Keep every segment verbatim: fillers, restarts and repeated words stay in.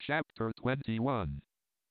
Chapter twenty-one.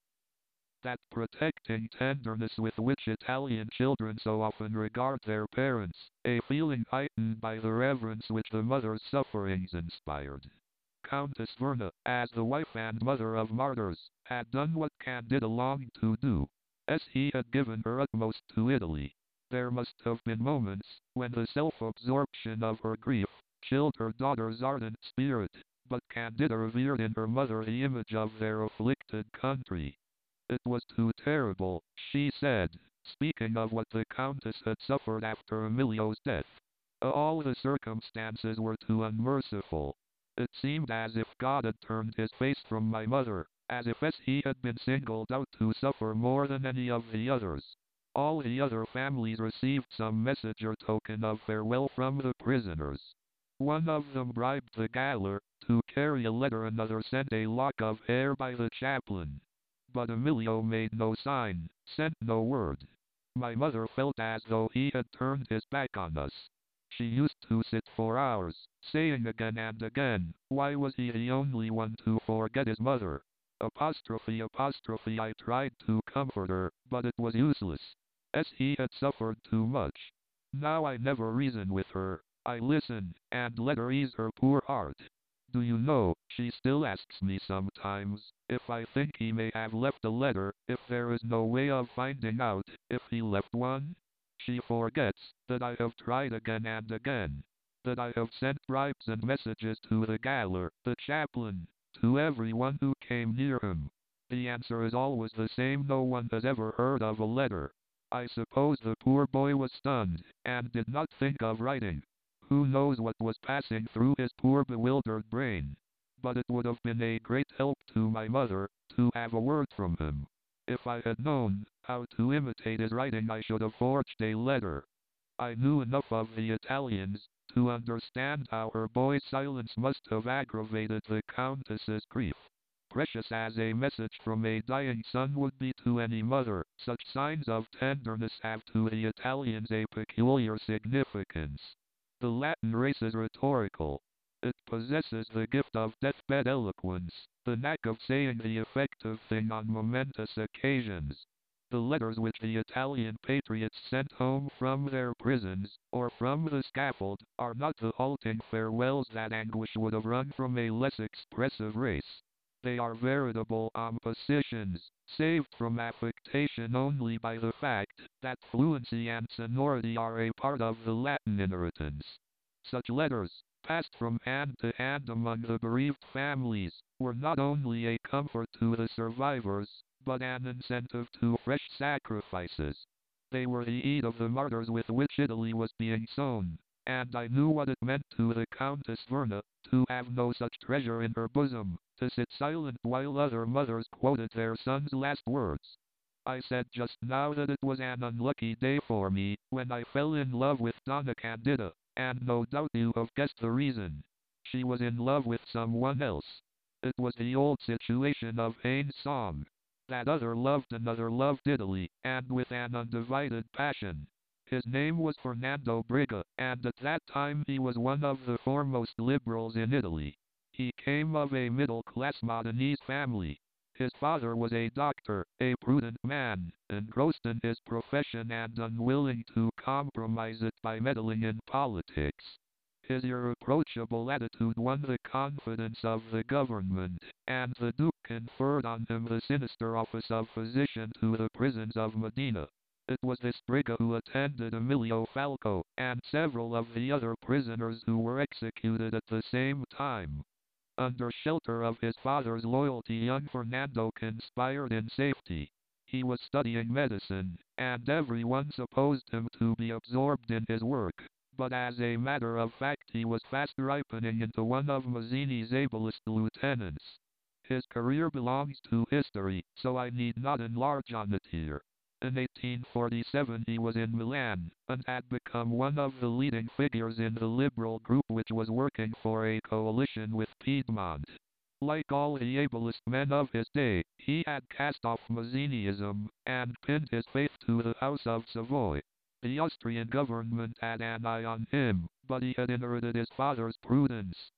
That protecting tenderness with which Italian children so often regard their parents, a feeling heightened by the reverence which the mother's sufferings inspired. Countess Verna, as the wife and mother of martyrs, had done what Candida longed to do, as he had given her utmost to Italy. There must have been moments when the self-absorption of her grief chilled her daughter's ardent spirit, but Candida revered in her mother the image of their afflicted country. It was too terrible, she said, speaking of what the Countess had suffered after Emilio's death. All the circumstances were too unmerciful. It seemed as if God had turned his face from my mother, as if as he had been singled out to suffer more than any of the others. All the other families received some message or token of farewell from the prisoners. One of them bribed the gaoler to carry a letter, another sent a lock of hair by the chaplain. But Emilio made no sign, sent no word. My mother felt as though he had turned his back on us. She used to sit for hours, saying again and again, why was he the only one to forget his mother? Apostrophe, apostrophe. I tried to comfort her, but it was useless, as he had suffered too much. Now I never reason with her. I listen, and let her ease her poor heart. Do you know, she still asks me sometimes, if I think he may have left a letter, if there is no way of finding out if he left one? She forgets that I have tried again and again, that I have sent bribes and messages to the gaoler, the chaplain, to everyone who came near him. The answer is always the same: no one has ever heard of a letter. I suppose the poor boy was stunned, and did not think of writing. Who knows what was passing through his poor bewildered brain? But it would have been a great help to my mother to have a word from him. If I had known how to imitate his writing, I should have forged a letter. I knew enough of the Italians to understand how her boy's silence must have aggravated the Countess's grief. Precious as a message from a dying son would be to any mother, such signs of tenderness have to the Italians a peculiar significance. The Latin race is rhetorical. It possesses the gift of deathbed eloquence, the knack of saying the effective thing on momentous occasions. The letters which the Italian patriots sent home from their prisons, or from the scaffold, are not the halting farewells that anguish would have wrung from a less expressive race. They are veritable compositions, saved from affectation only by the fact that fluency and sonority are a part of the Latin inheritance. Such letters, passed from hand to hand among the bereaved families, were not only a comfort to the survivors, but an incentive to fresh sacrifices. They were the aid of the martyrs with which Italy was being sown, and I knew what it meant to the Countess Verna to have no such treasure in her bosom, to sit silent while other mothers quoted their sons' last words. I said just now that it was an unlucky day for me when I fell in love with Donna Candida, and no doubt you have guessed the reason. She was in love with someone else. It was the old situation of Heine's song. That other loved another loved Italy, and with an undivided passion. His name was Fernando Briga, and at that time he was one of the foremost liberals in Italy. He came of a middle-class Modenese family. His father was a doctor, a prudent man, engrossed in his profession and unwilling to compromise it by meddling in politics. His irreproachable attitude won the confidence of the government, and the Duke conferred on him the sinister office of physician to the prisons of Modena. It was this Briga who attended Emilio Falco, and several of the other prisoners who were executed at the same time. Under shelter of his father's loyalty, young Fernando conspired in safety. He was studying medicine, and everyone supposed him to be absorbed in his work. But as a matter of fact, he was fast ripening into one of Mazzini's ablest lieutenants. His career belongs to history, so I need not enlarge on it here. In eighteen forty-seven he was in Milan, and had become one of the leading figures in the liberal group which was working for a coalition with Piedmont. Like all the ablest men of his day, he had cast off Mazziniism, and pinned his faith to the House of Savoy. The Austrian government had an eye on him, but he had inherited his father's prudence,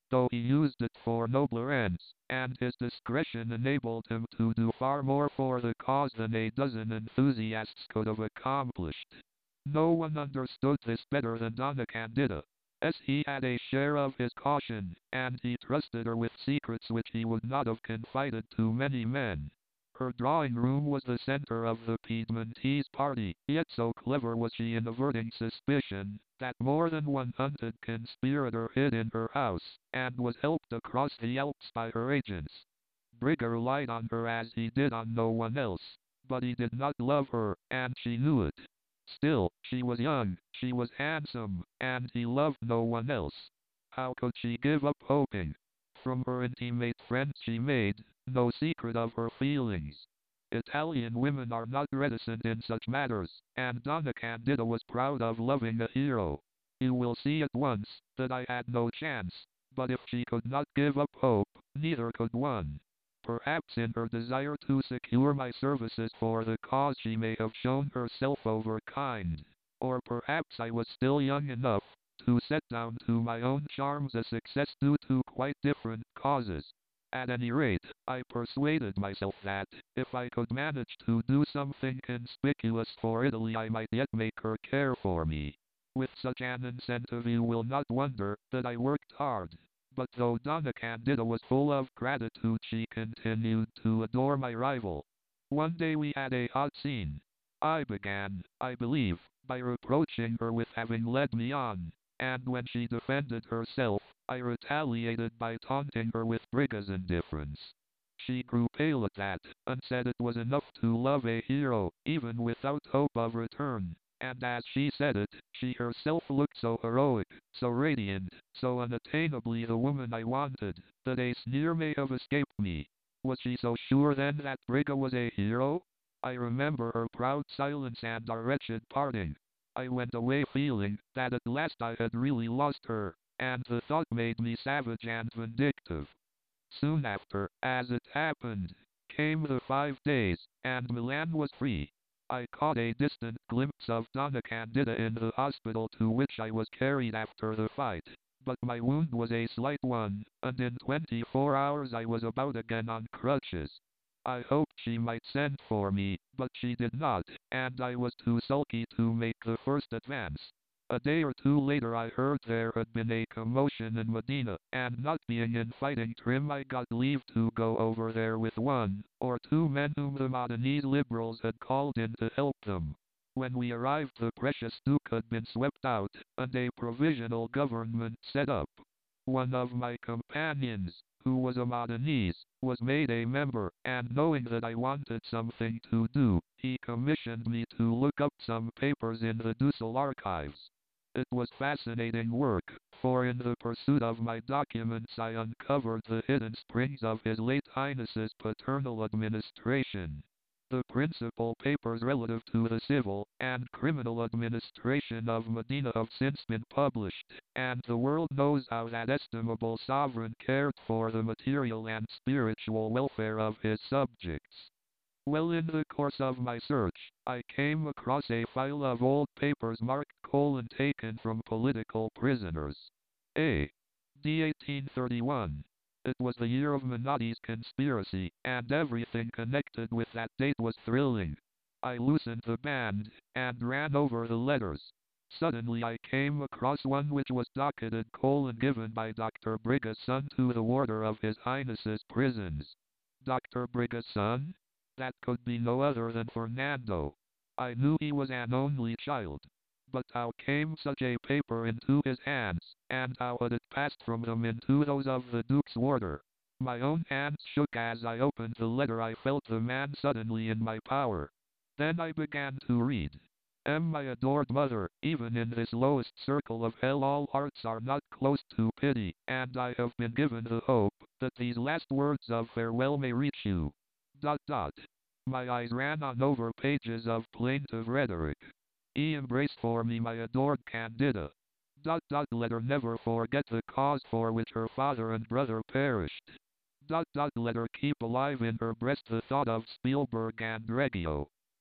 though he used it for nobler ends, and his discretion enabled him to do far more for the cause than a dozen enthusiasts could have accomplished. No one understood this better than Donna Candida, as he had a share of his caution, and he trusted her with secrets which he would not have confided to many men. Her drawing room was the center of the Piedmontese party, yet so clever was she in averting suspicion, that more than one hunted conspirator hid in her house, and was helped across the Alps by her agents. Brigger relied on her as he did on no one else, but he did not love her, and she knew it. Still, she was young, she was handsome, and he loved no one else. How could she give up hoping? From her intimate friends she made no secret of her feelings. Italian women are not reticent in such matters, and Donna Candida was proud of loving a hero. You will see at once that I had no chance, but if she could not give up hope, neither could one. Perhaps in her desire to secure my services for the cause she may have shown herself overkind. Or perhaps I was still young enough to set down to my own charms a success due to quite different causes. At any rate, I persuaded myself that, if I could manage to do something conspicuous for Italy, I might yet make her care for me. With such an incentive, you will not wonder that I worked hard. But though Donna Candida was full of gratitude, she continued to adore my rival. One day we had a hot scene. I began, I believe, by reproaching her with having led me on, and when she defended herself, I retaliated by taunting her with Brigger's indifference. She grew pale at that, and said it was enough to love a hero, even without hope of return. And as she said it, she herself looked so heroic, so radiant, so unattainably the woman I wanted, that a sneer may have escaped me. Was she so sure then that Brigger was a hero? I remember her proud silence and our wretched parting. I went away feeling that at last I had really lost her, and the thought made me savage and vindictive. Soon after, as it happened, came the five days, and Milan was free. I caught a distant glimpse of Donna Candida in the hospital to which I was carried after the fight, but my wound was a slight one, and in twenty-four hours I was about again on crutches. I hoped she might send for me, but she did not, and I was too sulky to make the first advance. A day or two later I heard there had been a commotion in Modena, and not being in fighting trim, I got leave to go over there with one or two men whom the Modenese liberals had called in to help them. When we arrived, the precious Duke had been swept out, and a provisional government set up. One of my companions, who was a Modenese, was made a member, and knowing that I wanted something to do, he commissioned me to look up some papers in the Dussel archives. It was fascinating work, for in the pursuit of my documents I uncovered the hidden springs of His late Highness's paternal administration. The principal papers relative to the civil and criminal administration of Modena have since been published, and the world knows how that estimable sovereign cared for the material and spiritual welfare of his subjects. Well, in the course of my search, I came across a file of old papers marked colon taken from political prisoners. A. D. eighteen thirty-one. It was the year of Menotti's conspiracy, and everything connected with that date was thrilling. I loosened the band, and ran over the letters. Suddenly I came across one which was docketed colon given by Doctor Brigger's son to the warder of His Highness's prisons. Doctor Brigger's son? That could be no other than Fernando. I knew he was an only child. But how came such a paper into his hands, and how had it passed from them into those of the Duke's warder? My own hands shook as I opened the letter. I felt the man suddenly in my power. Then I began to read. M. My adored mother, even in this lowest circle of hell all hearts are not close to pity, and I have been given the hope that these last words of farewell may reach you. Dot dot. My eyes ran on over pages of plaintive rhetoric. He embraced for me my adored Candida. Dot dot. Let her never forget the cause for which her father and brother perished. Dot dot. Let her keep alive in her breast the thought of Spielberg and Reggio.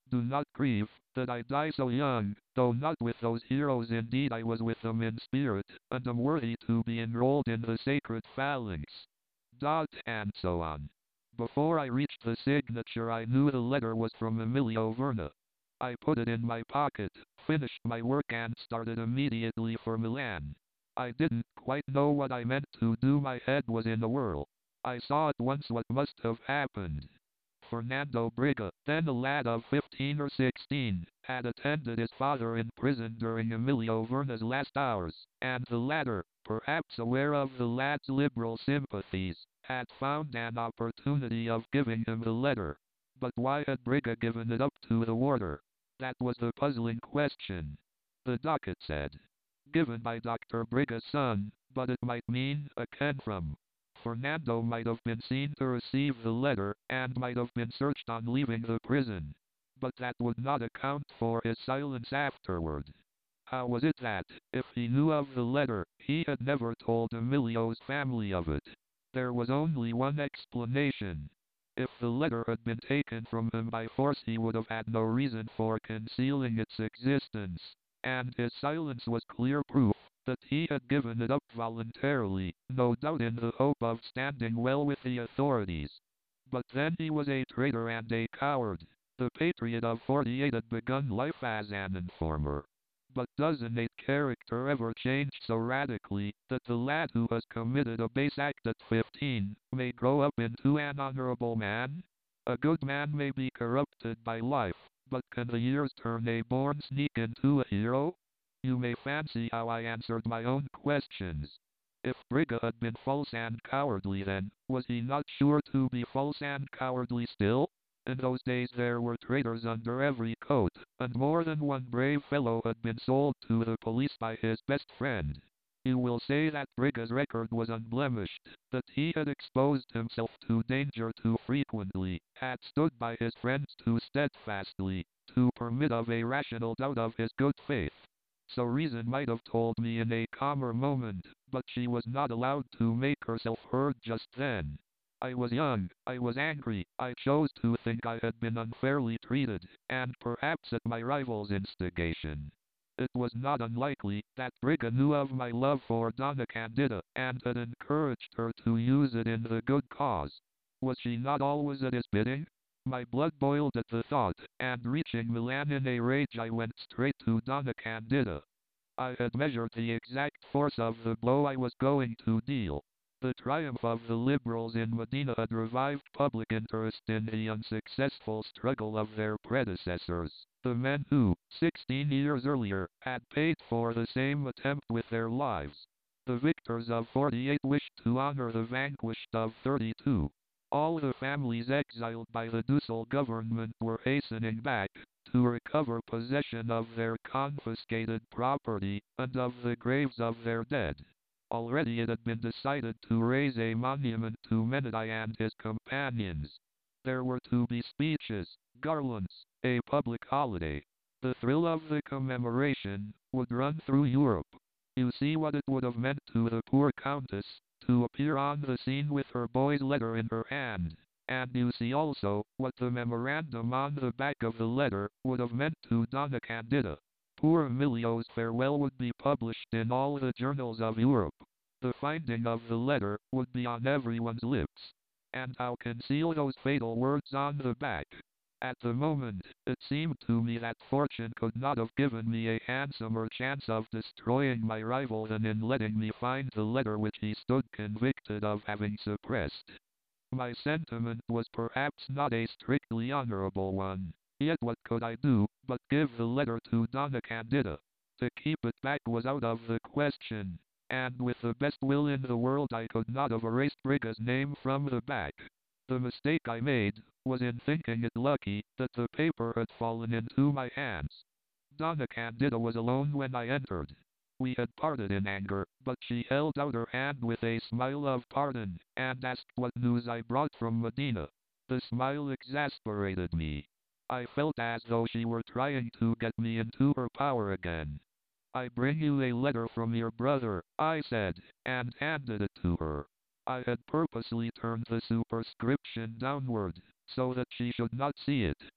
Do not grieve that I die so young, though not with those heroes indeed I was with them in spirit, and am worthy to be enrolled in the sacred phalanx. Dot and so on. Before I reached the signature I knew the letter was from Emilio Verna. I put it in my pocket, finished my work and started immediately for Milan. I didn't quite know what I meant to do, my head was in a whirl. I saw at once what must have happened. Fernando Briga, then a lad of fifteen or sixteen, had attended his father in prison during Emilio Verna's last hours, and the latter, perhaps aware of the lad's liberal sympathies, had found an opportunity of giving him the letter. But why had Briga given it up to the warder? That was the puzzling question. The docket said, given by Doctor Briga's son, but it might mean a Ken from. Fernando might have been seen to receive the letter, and might have been searched on leaving the prison. But that would not account for his silence afterward. How was it that, if he knew of the letter, he had never told Emilio's family of it? There was only one explanation. If the letter had been taken from him by force he would have had no reason for concealing its existence, and his silence was clear proof that he had given it up voluntarily, no doubt in the hope of standing well with the authorities. But then he was a traitor and a coward. The patriot of forty-eight had begun life as an informer. But does innate character ever change so radically that the lad who has committed a base act at fifteen may grow up into an honorable man? A good man may be corrupted by life, but can the years turn a born sneak into a hero? You may fancy how I answered my own questions. If Briga had been false and cowardly then, was he not sure to be false and cowardly still? In those days there were traitors under every coat, and more than one brave fellow had been sold to the police by his best friend. You will say that Briga's record was unblemished, that he had exposed himself to danger too frequently, had stood by his friends too steadfastly, to permit of a rational doubt of his good faith. So reason might have told me in a calmer moment, but she was not allowed to make herself heard just then. I was young, I was angry, I chose to think I had been unfairly treated, and perhaps at my rival's instigation. It was not unlikely that Briga knew of my love for Donna Candida, and had encouraged her to use it in the good cause. Was she not always at his bidding? My blood boiled at the thought, and reaching Milan in a rage I went straight to Donna Candida. I had measured the exact force of the blow I was going to deal. The triumph of the liberals in Medina had revived public interest in the unsuccessful struggle of their predecessors, the men who, sixteen years earlier, had paid for the same attempt with their lives. The victors of forty-eight wished to honor the vanquished of thirty-two. All the families exiled by the Dussel government were hastening back to recover possession of their confiscated property and of the graves of their dead. Already it had been decided to raise a monument to Menadi and his companions. There were to be speeches, garlands, a public holiday. The thrill of the commemoration would run through Europe. You see what it would have meant to the poor countess to appear on the scene with her boy's letter in her hand. And you see also what the memorandum on the back of the letter would have meant to Donna Candida. Poor Emilio's farewell would be published in all the journals of Europe. The finding of the letter would be on everyone's lips. And how conceal those fatal words on the back? At the moment, it seemed to me that fortune could not have given me a handsomer chance of destroying my rival than in letting me find the letter which he stood convicted of having suppressed. My sentiment was perhaps not a strictly honorable one. Yet what could I do but give the letter to Donna Candida? To keep it back was out of the question, and with the best will in the world I could not have erased Briga's name from the back. The mistake I made was in thinking it lucky that the paper had fallen into my hands. Donna Candida was alone when I entered. We had parted in anger, but she held out her hand with a smile of pardon, and asked what news I brought from Medina. The smile exasperated me. I felt as though she were trying to get me into her power again. I bring you a letter from your brother, I said, and handed it to her. I had purposely turned the superscription downward, so that she should not see it.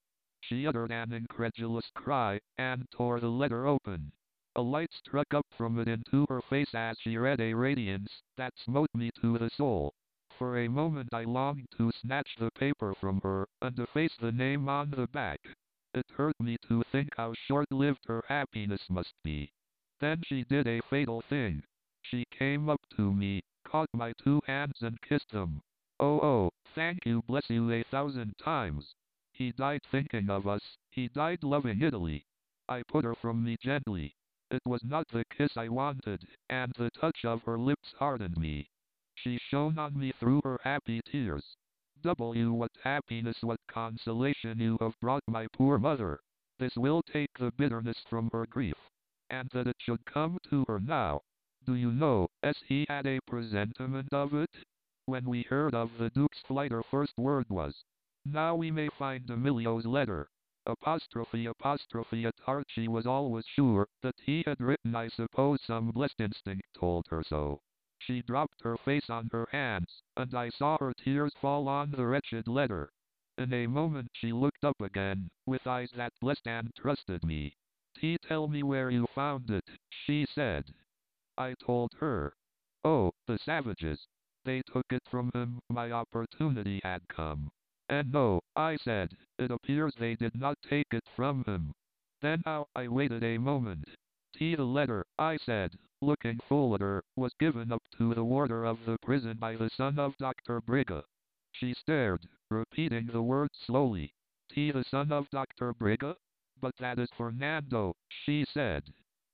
She uttered an incredulous cry, and tore the letter open. A light struck up from it into her face as she read, a radiance that smote me to the soul. For a moment I longed to snatch the paper from her, and efface the name on the back. It hurt me to think how short-lived her happiness must be. Then she did a fatal thing. She came up to me, caught my two hands and kissed them. Oh, oh, thank you, bless you a thousand times. He died thinking of us, he died loving Italy. I put her from me gently. It was not the kiss I wanted, and the touch of her lips hardened me. She shone on me through her happy tears. W, what happiness, what consolation you have brought my poor mother. This will take the bitterness from her grief. And that it should come to her now. Do you know, as he had a presentiment of it? When we heard of the Duke's flight, her first word was, now we may find Emilio's letter. Apostrophe, apostrophe, at heart she was always sure that he had written. I suppose some blessed instinct told her so. She dropped her face on her hands, and I saw her tears fall on the wretched letter. In a moment she looked up again, with eyes that blessed and trusted me. T tell me where you found it, she said. I told her. Oh, the savages. They took it from him, my opportunity had come. And no, I said, it appears they did not take it from him. Then how, I waited a moment. T the letter, I said, looking full at her, was given up to the warder of the prison by the son of Doctor Briga. She stared, repeating the words slowly. T the son of Doctor Briga? But that is Fernando, she said.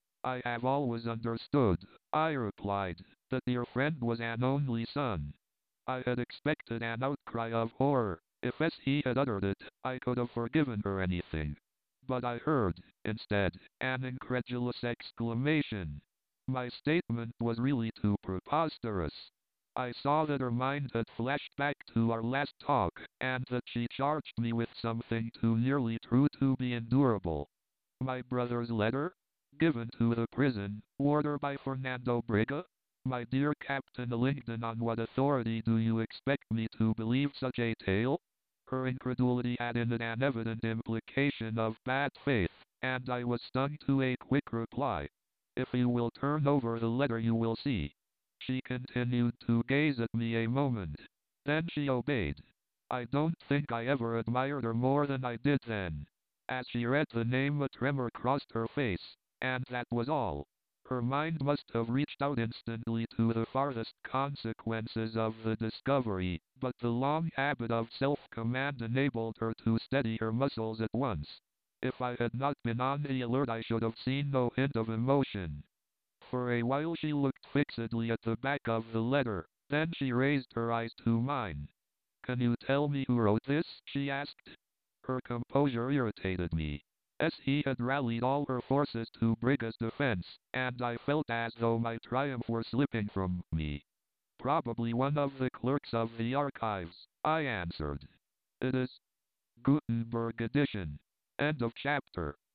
I have always understood, I replied, that your friend was an only son. I had expected an outcry of horror. If as he had uttered it, I could have forgiven her anything. But I heard, instead, an incredulous exclamation. My statement was really too preposterous. I saw that her mind had flashed back to our last talk, and that she charged me with something too nearly true to be endurable. My brother's letter? Given to the prison warder by Fernando Briga? My dear Captain Langdon, on what authority do you expect me to believe such a tale? Her incredulity had in it an evident implication of bad faith, and I was stung to a quick reply. If you will turn over the letter you will see. She continued to gaze at me a moment. Then she obeyed. I don't think I ever admired her more than I did then. As she read the name, a tremor crossed her face, and that was all. Her mind must have reached out instantly to the farthest consequences of the discovery, but the long habit of self-command enabled her to steady her muscles at once. If I had not been on the alert, I should have seen no hint of emotion. For a while she looked fixedly at the back of the letter, then she raised her eyes to mine. Can you tell me who wrote this? She asked. Her composure irritated me. As he had rallied all her forces to Briga's defense, and I felt as though my triumph were slipping from me. Probably one of the clerks of the archives, I answered. It is Gutenberg edition. End of chapter.